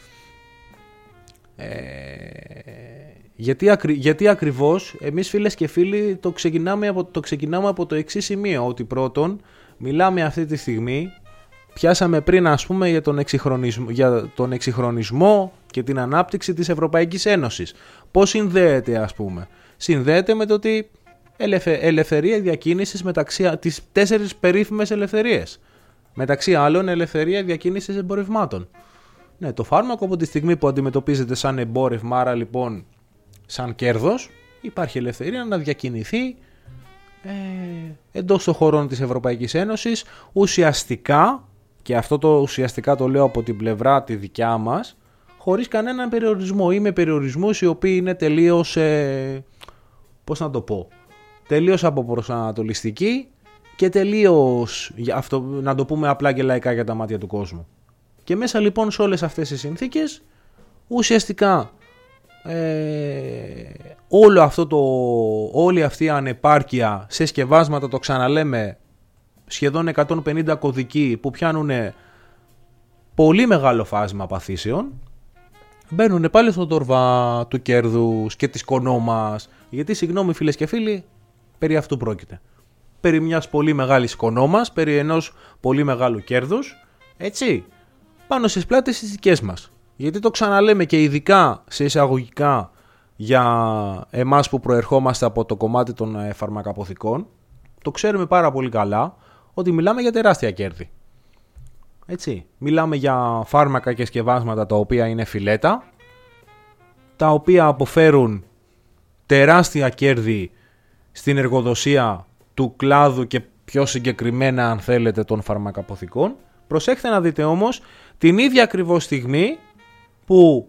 Γιατί ακριβώς εμείς, φίλες και φίλοι, το ξεκινάμε από το εξής σημείο, ότι πρώτον μιλάμε αυτή τη στιγμή, πιάσαμε πριν, ας πούμε, για τον εξυγχρονισμό και την ανάπτυξη της Ευρωπαϊκής Ένωσης. Πώς συνδέεται, ας πούμε? Συνδέεται με το ότι ελευθερία διακίνησης, μεταξύ τις 4 περίφημες ελευθερίες, μεταξύ άλλων ελευθερία διακίνησης εμπορευμάτων. Ναι, το φάρμακο από τη στιγμή που αντιμετωπίζεται σαν εμπόρευμα, άρα λοιπόν σαν κέρδος, υπάρχει ελευθερία να διακινηθεί εντός των χωρών της Ευρωπαϊκής Ένωσης, ουσιαστικά και αυτό το ουσιαστικά το λέω από την πλευρά τη δικιά μας, χωρίς κανέναν περιορισμό ή με περιορισμούς οι οποίοι είναι τελείως, πώς να το πω, τελείως αποπροσανατολιστικοί και τελείως, αυτό, να το πούμε απλά και λαϊκά, για τα μάτια του κόσμου. Και μέσα λοιπόν σε όλες αυτές τις συνθήκες, ουσιαστικά όλη αυτή η ανεπάρκεια σε σκευάσματα, το ξαναλέμε, σχεδόν 150 κωδικοί που πιάνουν πολύ μεγάλο φάσμα παθήσεων, μπαίνουν πάλι στο τορβά του κέρδους και της κονόμας. Γιατί, συγγνώμη φίλες και φίλοι, περί αυτού πρόκειται. Περί μιας πολύ μεγάλης κονόμας, περί ενός πολύ μεγάλου κέρδους, έτσι, πάνω στις πλάτες τις δικές μας. Γιατί το ξαναλέμε και ειδικά σε εισαγωγικά για εμάς που προερχόμαστε από το κομμάτι των φαρμακαποθηκών, το ξέρουμε πάρα πολύ καλά ότι μιλάμε για τεράστια κέρδη. Έτσι, μιλάμε για φάρμακα και σκευάσματα τα οποία είναι φιλέτα, τα οποία αποφέρουν τεράστια κέρδη στην εργοδοσία του κλάδου και πιο συγκεκριμένα, αν θέλετε, των φαρμακαποθηκών. Προσέξτε να δείτε όμως, την ίδια ακριβώς στιγμή που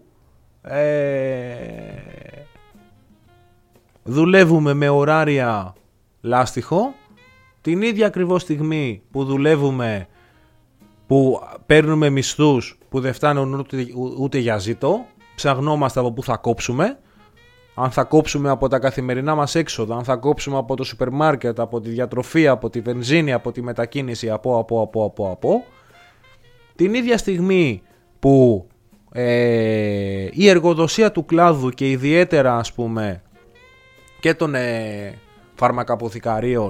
δουλεύουμε με ωράρια λάστιχο, την ίδια ακριβώς στιγμή που δουλεύουμε, που παίρνουμε μισθούς που δεν φτάνουν ούτε για ζήτο, ψαγνόμαστε από πού θα κόψουμε, αν θα κόψουμε από τα καθημερινά μας έξοδα, αν θα κόψουμε από το σούπερ μάρκετ, από τη διατροφή, από τη βενζίνη, από τη μετακίνηση, από. Την ίδια στιγμή που η εργοδοσία του κλάδου και ιδιαίτερα, ας πούμε, και των φαρμακαποθηκαρίων,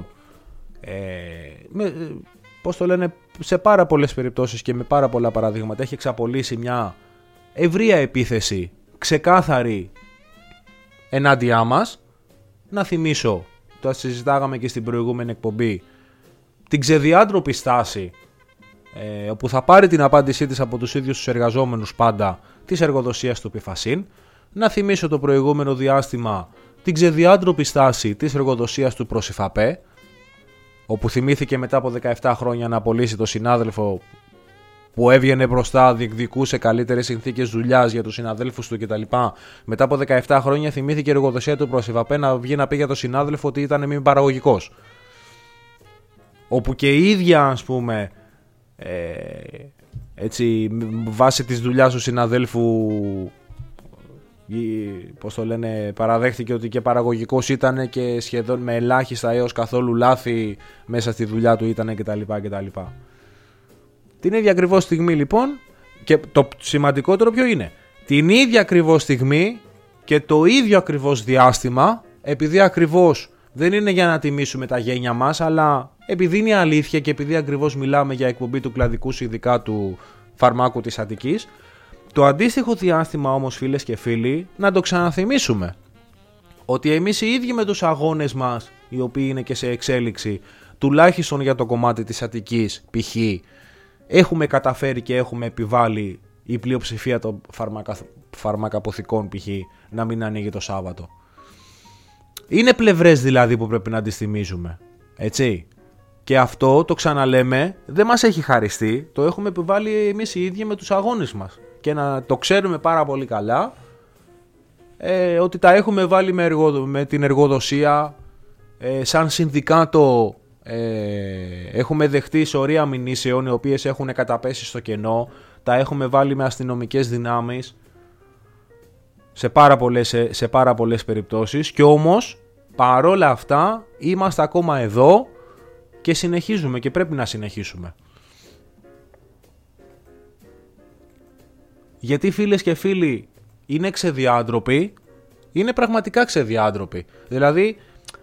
πώς το λένε, σε πάρα πολλές περιπτώσεις και με πάρα πολλά παραδείγματα έχει εξαπολύσει μια ευρεία επίθεση ξεκάθαρη ενάντια μας. Να θυμίσω, το συζητάγαμε και στην προηγούμενη εκπομπή, την ξεδιάντροπη στάση όπου θα πάρει την απάντησή της από τους ίδιους τους εργαζόμενους πάντα, της εργοδοσίας του Πιφασίν. Να θυμίσω το προηγούμενο διάστημα την ξεδιάντροπη στάση της εργοδοσίας του Προσυφαπέ, όπου θυμήθηκε μετά από 17 χρόνια να απολύσει τον συνάδελφο που έβγαινε μπροστά, διεκδικούσε καλύτερες συνθήκες δουλειάς για τους συναδέλφους του κτλ. Μετά από 17 χρόνια θυμήθηκε η εργοδοσία του Προσυφαπέ να βγει να πει για τον συνάδελφο ότι ήταν μη παραγωγικός. Όπου και η ίδια, ας πούμε, έτσι, βάσει της δουλειάς του συναδέλφου, πώς το λένε, παραδέχτηκε ότι και παραγωγικός ήταν και σχεδόν με ελάχιστα έως καθόλου λάθη μέσα στη δουλειά του ήταν κτλ. Την ίδια ακριβώς στιγμή λοιπόν, και το σημαντικότερο ποιο είναι, την ίδια ακριβώς στιγμή και το ίδιο ακριβώς διάστημα, επειδή ακριβώς δεν είναι για να τιμήσουμε τα γένια μας, αλλά επειδή είναι αλήθεια και επειδή ακριβώς μιλάμε για εκπομπή του κλαδικού ειδικά του φαρμάκου της Αττικής, το αντίστοιχο διάστημα όμως, φίλες και φίλοι, να το ξαναθυμίσουμε ότι εμείς οι ίδιοι με τους αγώνες μας, οι οποίοι είναι και σε εξέλιξη, τουλάχιστον για το κομμάτι της Αττικής π.χ., έχουμε καταφέρει και έχουμε επιβάλει η πλειοψηφία των φαρμακαποθηκών π.χ. να μην ανοίγει το Σάββατο. Είναι πλευρές δηλαδή που πρέπει να αντιστιμίζουμε, έτσι. Και αυτό, το ξαναλέμε, δεν μας έχει χαριστεί, το έχουμε επιβάλει εμείς οι ίδιοι με τους αγώνες μας. Και να το ξέρουμε πάρα πολύ καλά, ότι τα έχουμε βάλει με την εργοδοσία, σαν συνδικάτο έχουμε δεχτεί σωρία μηνύσεων οι οποίες έχουν καταπέσει στο κενό, τα έχουμε βάλει με αστυνομικές δυνάμεις σε πάρα πολλές περιπτώσεις, και όμως παρόλα αυτά είμαστε ακόμα εδώ και συνεχίζουμε και πρέπει να συνεχίσουμε. Γιατί, φίλες και φίλοι, είναι ξεδιάντροποι, είναι πραγματικά ξεδιάντροποι. Δηλαδή,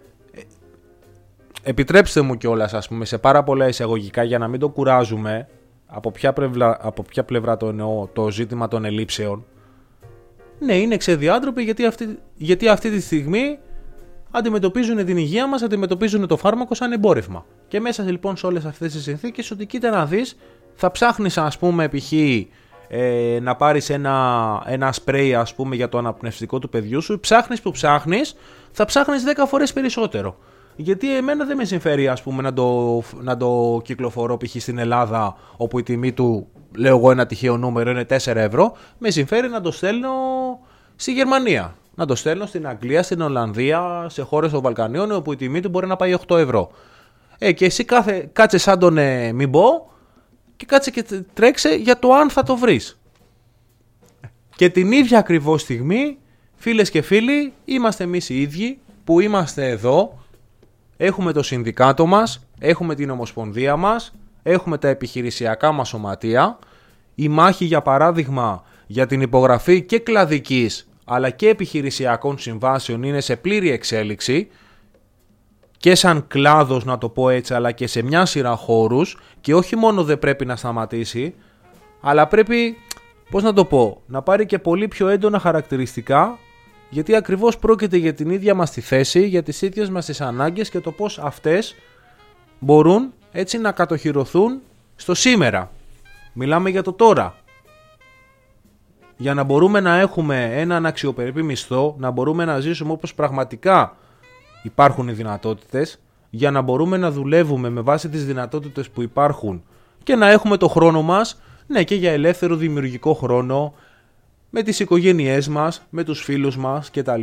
επιτρέψτε μου κιόλας, ας πούμε, σε πάρα πολλά εισαγωγικά, για να μην το κουράζουμε, από ποια πλευρά το εννοώ, το ζήτημα των ελλείψεων. Ναι, είναι ξεδιάντροποι γιατί αυτή τη στιγμή αντιμετωπίζουν την υγεία μας, αντιμετωπίζουν το φάρμακο σαν εμπόρευμα. Και μέσα λοιπόν σε όλες αυτές τις συνθήκες, ότι κοίτα να δεις, θα ψάχνεις, ας πούμε, π.χ. να πάρεις ένα σπρέι, ας πούμε, για το αναπνευστικό του παιδιού σου, ψάχνεις που ψάχνεις, θα ψάχνεις 10 φορές περισσότερο. Γιατί εμένα δεν με συμφέρει, ας πούμε, να το κυκλοφορώ π.χ. στην Ελλάδα, όπου η τιμή του, λέω εγώ ένα τυχαίο νούμερο, είναι 4 ευρώ. Με συμφέρει να το στέλνω στη Γερμανία. Να το στέλνω στην Αγγλία, στην Ολλανδία, σε χώρες των Βαλκανίων, όπου η τιμή του μπορεί να πάει 8 ευρώ. Και εσύ κάτσε σαν τον μην πω και κάτσε και τρέξε για το αν θα το βρεις. Και την ίδια ακριβώς στιγμή, φίλες και φίλοι, είμαστε εμείς οι ίδιοι που είμαστε εδώ. Έχουμε το συνδικάτο μας, έχουμε την ομοσπονδία μας, έχουμε τα επιχειρησιακά μας σωματεία. Η μάχη, για παράδειγμα, για την υπογραφή και κλαδικής αλλά και επιχειρησιακών συμβάσεων είναι σε πλήρη εξέλιξη και σαν κλάδος, να το πω έτσι, αλλά και σε μια σειρά χώρους, και όχι μόνο δεν πρέπει να σταματήσει, αλλά πρέπει, πώς να το πω, να πάρει και πολύ πιο έντονα χαρακτηριστικά, γιατί ακριβώς πρόκειται για την ίδια μας τη θέση, για τις ίδιες μας τις ανάγκες και το πώς αυτές μπορούν έτσι να κατοχυρωθούν στο σήμερα. Μιλάμε για το τώρα. Για να μπορούμε να έχουμε έναν αξιοπρεπή μισθό, να μπορούμε να ζήσουμε όπως πραγματικά υπάρχουν οι δυνατότητες, για να μπορούμε να δουλεύουμε με βάση τις δυνατότητες που υπάρχουν και να έχουμε το χρόνο μας, ναι, και για ελεύθερο δημιουργικό χρόνο, με τις οικογένειές μας, με τους φίλους μας κτλ.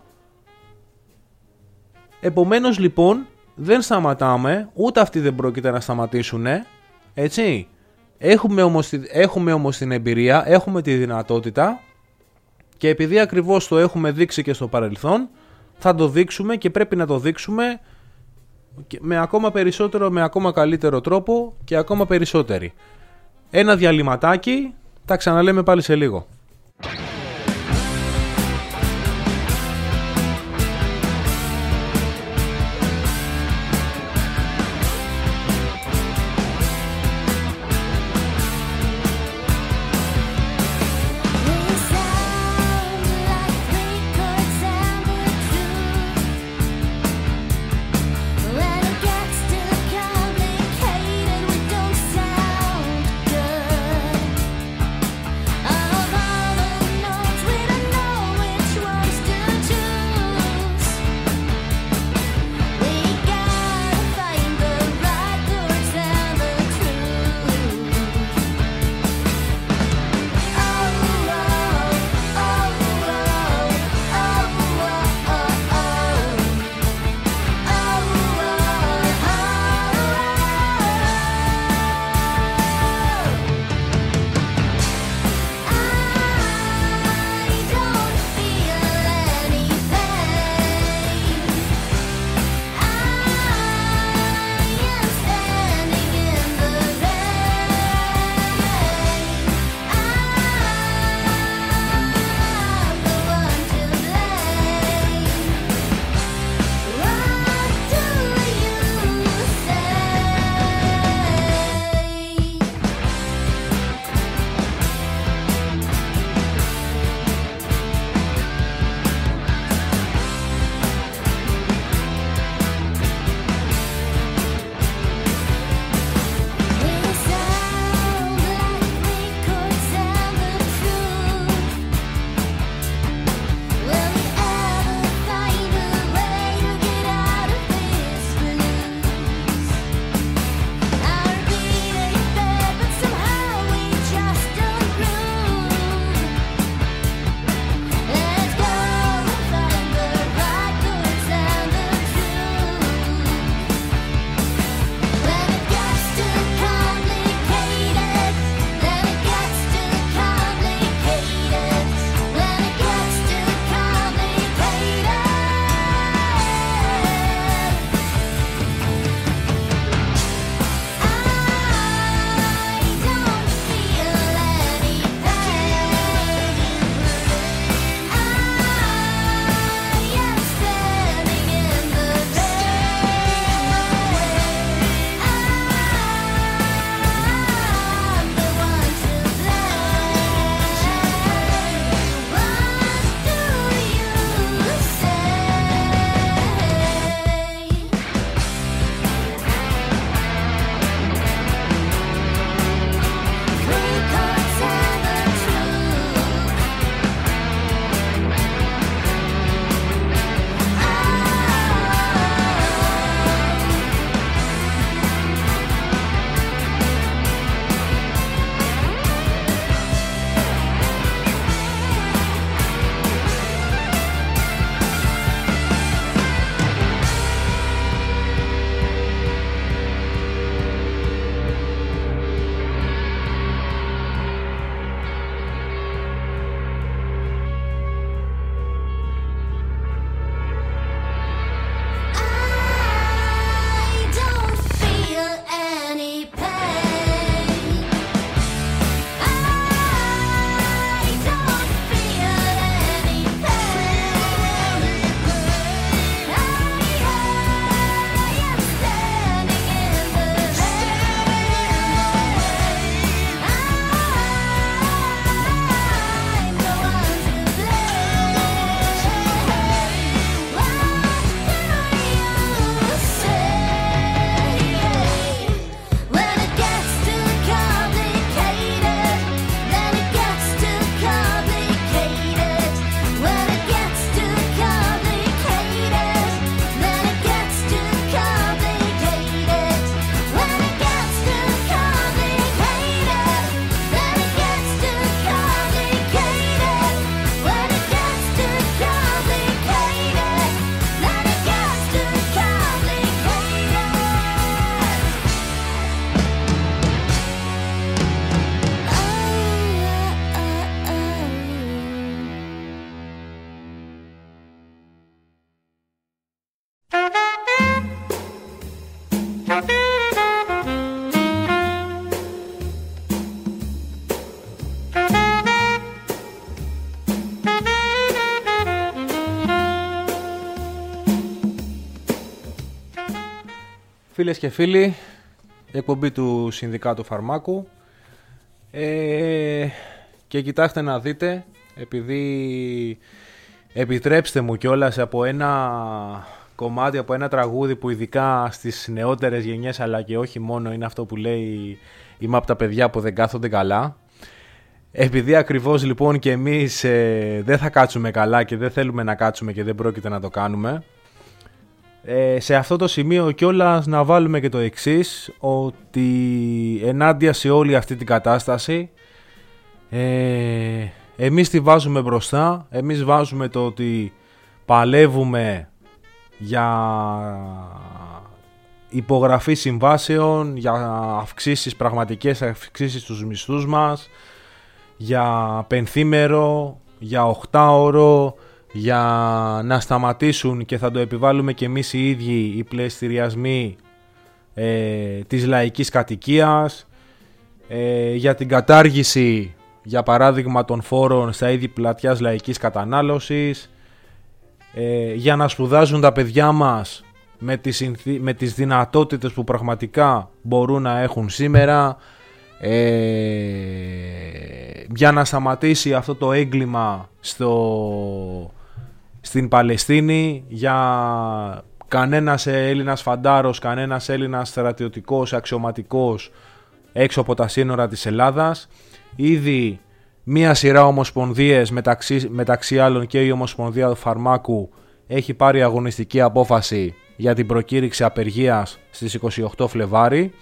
Επομένως λοιπόν δεν σταματάμε, ούτε αυτοί δεν πρόκειται να σταματήσουν, έτσι. Έχουμε όμως την εμπειρία, έχουμε τη δυνατότητα, και επειδή ακριβώς το έχουμε δείξει και στο παρελθόν, θα το δείξουμε και πρέπει να το δείξουμε με ακόμα περισσότερο, με ακόμα καλύτερο τρόπο και ακόμα περισσότεροι. Ένα διαλυματάκι, τα ξαναλέμε πάλι σε λίγο. Of Φίλες και φίλοι, εκπομπή του Συνδικάτου Φαρμάκου. Και κοιτάξτε να δείτε, επειδή επιτρέψτε μου κιόλας από ένα κομμάτι, από ένα τραγούδι που ειδικά στις νεότερες γενιές, αλλά και όχι μόνο, είναι αυτό που λέει «Είμαι από τα παιδιά που δεν κάθονται καλά». Επειδή ακριβώς λοιπόν και εμείς δεν θα κάτσουμε καλά και δεν θέλουμε να κάτσουμε και δεν πρόκειται να το κάνουμε, σε αυτό το σημείο κιόλας να βάλουμε και το εξής, ότι ενάντια σε όλη αυτή την κατάσταση εμείς τη βάζουμε μπροστά, εμείς βάζουμε το ότι παλεύουμε για υπογραφή συμβάσεων, για αυξήσεις, πραγματικές αυξήσεις στους μισθούς μας, για πενθήμερο, για 8ωρο, για να σταματήσουν, και θα το επιβάλλουμε και εμείς οι ίδιοι, οι πληστηριασμοί της λαϊκής κατοικίας, για την κατάργηση, για παράδειγμα, των φόρων στα είδη πλατιάς λαϊκής κατανάλωσης, για να σπουδάζουν τα παιδιά μας με τις δυνατότητες που πραγματικά μπορούν να έχουν σήμερα, για να σταματήσει αυτό το έγκλημα στην Παλαιστίνη, για κανένας Έλληνας φαντάρος, κανένας Έλληνας στρατιωτικός, αξιωματικός έξω από τα σύνορα της Ελλάδας. Ήδη μία σειρά ομοσπονδίες, μεταξύ άλλων και η Ομοσπονδία του Φαρμάκου, έχει πάρει αγωνιστική απόφαση για την προκήρυξη απεργίας στις 28 Φλεβάρι.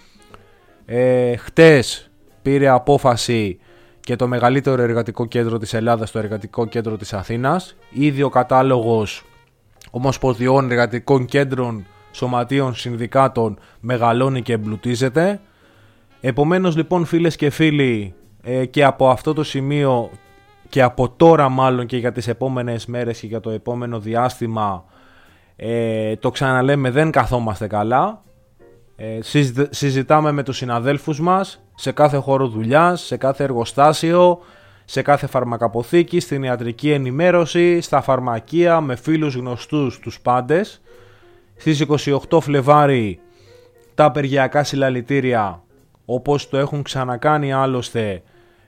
Χτες πήρε απόφαση και το μεγαλύτερο εργατικό κέντρο της Ελλάδας, το Εργατικό Κέντρο της Αθήνας. Ήδη ο κατάλογος ομοσπονδιών, εργατικών κέντρων, σωματείων, συνδικάτων μεγαλώνει και εμπλουτίζεται. Επομένως λοιπόν, φίλες και φίλοι, και από αυτό το σημείο και από τώρα μάλλον και για τις επόμενες μέρες και για το επόμενο διάστημα, το ξαναλέμε, δεν καθόμαστε καλά. Συζητάμε με τους συναδέλφους μας σε κάθε χώρο δουλειάς, σε κάθε εργοστάσιο, σε κάθε φαρμακαποθήκη, στην ιατρική ενημέρωση, στα φαρμακεία, με φίλους γνωστούς, τους πάντες. Στις 28 Φλεβάρι τα απεργιακά συλλαλητήρια, όπως το έχουν ξανακάνει άλλωστε,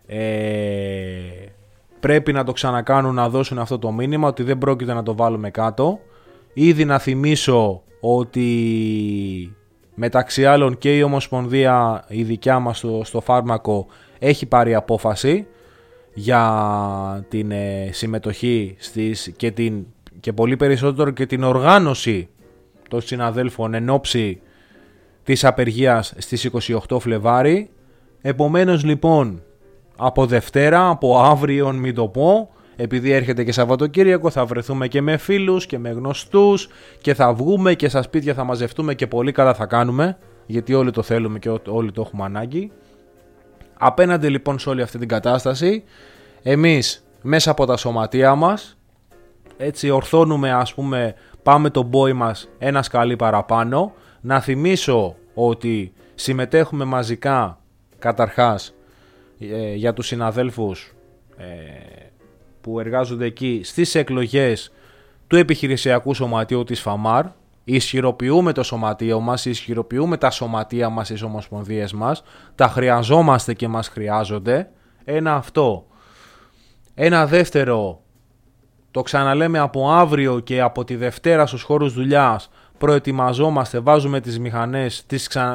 πρέπει να το ξανακάνουν, να δώσουν αυτό το μήνυμα ότι δεν πρόκειται να το βάλουμε κάτω. Ήδη να θυμίσω ότι μεταξύ άλλων και η Ομοσπονδία, η δικιά μας στο φάρμακο, έχει πάρει απόφαση για την συμμετοχή και πολύ περισσότερο και την οργάνωση των συναδέλφων εν ώψη της απεργίας στις 28 Φλεβάρι. Επομένως λοιπόν, από Δευτέρα, από αύριο μην το πω, επειδή έρχεται και Σαββατοκύριακο, θα βρεθούμε και με φίλους και με γνωστούς και θα βγούμε και στα σπίτια θα μαζευτούμε και πολύ καλά θα κάνουμε, γιατί όλοι το θέλουμε και όλοι το έχουμε ανάγκη. Απέναντι λοιπόν σε όλη αυτή την κατάσταση, εμείς μέσα από τα σωματεία μας έτσι ορθώνουμε, ας πούμε, πάμε τον μπόι μας ένα σκαλί παραπάνω. Να θυμίσω ότι συμμετέχουμε μαζικά, καταρχάς, για τους συναδέλφους που εργάζονται εκεί, στις εκλογές του επιχειρησιακού σωματείου της ΦΑΜΑΡ. Ισχυροποιούμε το σωματείο μας, ισχυροποιούμε τα σωματεία μας, τις ομοσπονδίες μας, τα χρειαζόμαστε και μας χρειάζονται. Ένα αυτό. Ένα δεύτερο, το ξαναλέμε, από αύριο και από τη Δευτέρα στους χώρους δουλειάς προετοιμαζόμαστε, βάζουμε τις μηχανές,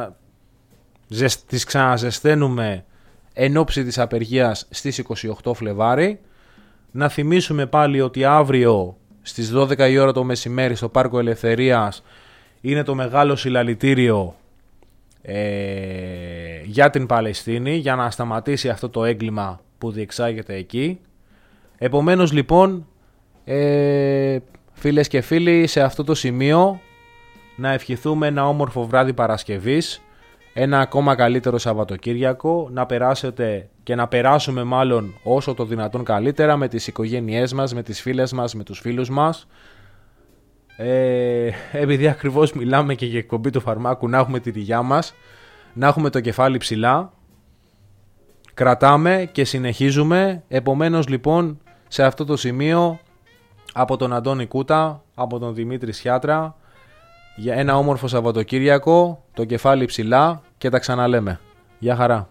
τις ξαναζεσταίνουμε εν ώψη της απεργίας στις 28 Φλεβάρι. Να θυμίσουμε πάλι ότι αύριο στις 12 η ώρα το μεσημέρι στο Πάρκο Ελευθερίας είναι το μεγάλο συλλαλητήριο για την Παλαιστίνη, για να σταματήσει αυτό το έγκλημα που διεξάγεται εκεί. Επομένως λοιπόν, φίλες και φίλοι, σε αυτό το σημείο να ευχηθούμε ένα όμορφο βράδυ Παρασκευής, ένα ακόμα καλύτερο Σαββατοκύριακο, να περάσετε και να περάσουμε μάλλον όσο το δυνατόν καλύτερα με τις οικογένειές μας, με τις φίλες μας, με τους φίλους μας. Επειδή ακριβώς μιλάμε και για εκπομπή του φαρμάκου, να έχουμε τη ρηγιά μας, να έχουμε το κεφάλι ψηλά, κρατάμε και συνεχίζουμε. Επομένως λοιπόν, σε αυτό το σημείο, από τον Αντώνη Κούτα, από τον Δημήτρη Σιάτρα, Για ένα όμορφο Σαββατοκύριακο, το κεφάλι ψηλά και τα ξαναλέμε. Γεια χαρά.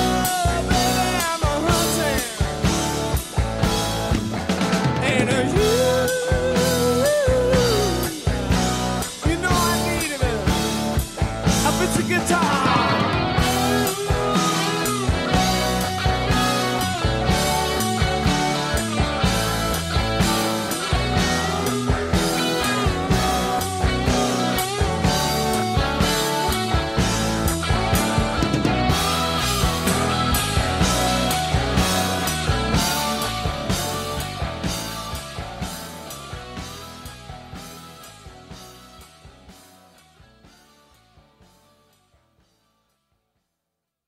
And you